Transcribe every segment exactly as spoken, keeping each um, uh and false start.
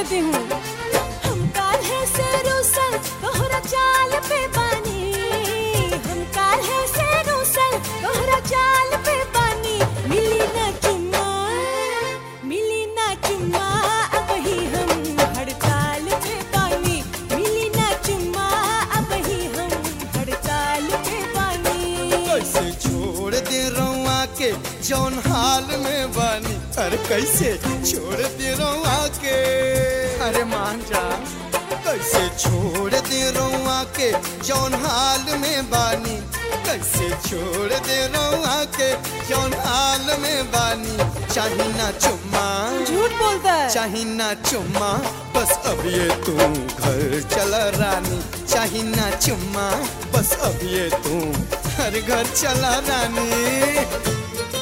करती हूँ। हम काल्हे से रूसल तोहरा चाल पे बानी, हम काल्हे से रूसल तोहरा चाल पे बानी। मिली ना चुम्मा, मिली ना चुम्मा, अब ही हम हड़ताल पे बानी। मिली ना चुम्मा, अब ही हम हड़ताल पे बानी। कैसे छोड़ दे रउआ के जौन हाल में बानी, अरे कैसे छोड़ दे रउआ के, अरे मान जा। कैसे छोड़ दे रउआ के जौन हाल में बानी, कैसे छोड़ दे रउआ के जौन हाल में बानी। चाही ना चुम्मा, झूठ बोलता है। चाही ना चुम्मा, बस अब ये तू घर चला रानी। चाही ना चुम्मा, बस अब ये तू हर घर चला रानी।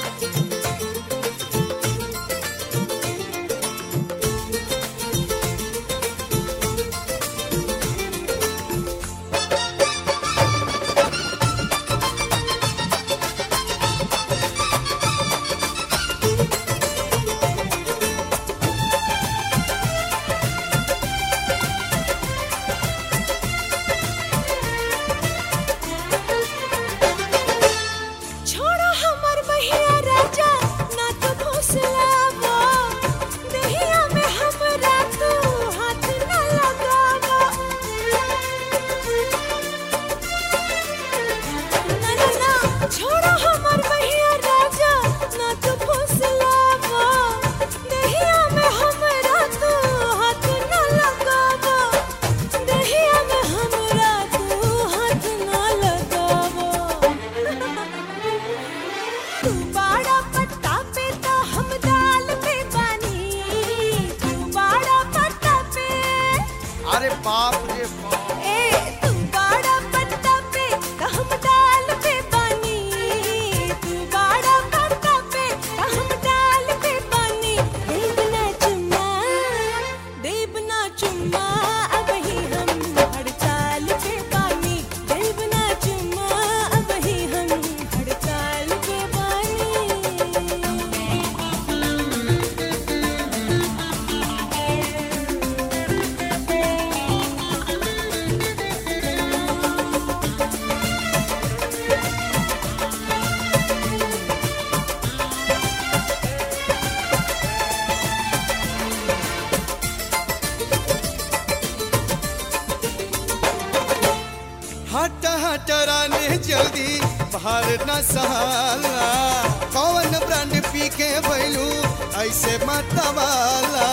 छोड़ो हमर बहिया राजा, ना तो फुसलावो। देहिया में हमरा तू हाथ ना लगावो। ना ना ना, छोड़ो हमर बहिया राजा, ना तो फुसलावो। देहिया में हमरा तू हाथ ना लगावो। देहिया में हमरा तू हाथ ना लगावो। तू बाड़ा पट्टा पे तो हम दाल पे बानी, तू बाड़ा पट्टा पे। अरे बाप रे बाप, ए तू बाड़ा पट्टा पे तो हम दाल पे बानी, तू बाड़ा पट्टा पे तो हम दाल पे बानी। देब ना चुम्मा, देब ना चुम्मा, अब ही हम हड़ताल पे बानी। देब ना चुम्मा, अब ही हम हड़ताल पे बानी। हट हट रानी जल्दी बाहर न सहाला। कौन ब्रांड पी के भैलू ऐसे मतवाला।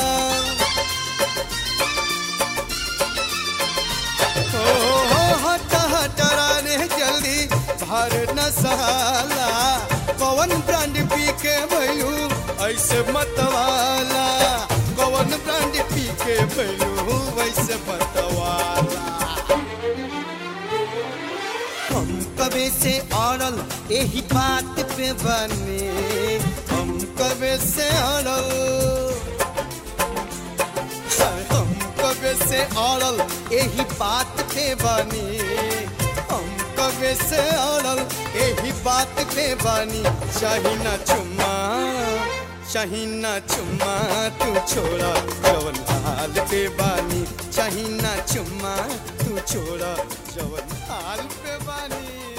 ओ हो हट हट रानी जल्दी बाहर न सहाला। कौन ब्रांड पी के भैलू ऐसे मतवाला। कौन ब्रांड पी के भैलू ऐसे मतवाला। हम कबे से अड़ल यही बात पे बने, हम कबे से अड़ल, हम कबे से अड़ल यही बात पे बने। हम कबे से अड़ल यही बात पे बनी। चाही ना चुम्मा, चाही ना चुम्मा, तू छोड़ा जवन हाल पे बानी। चाही ना चुम्मा, तू छोड़ा जवन हाल पे बानी।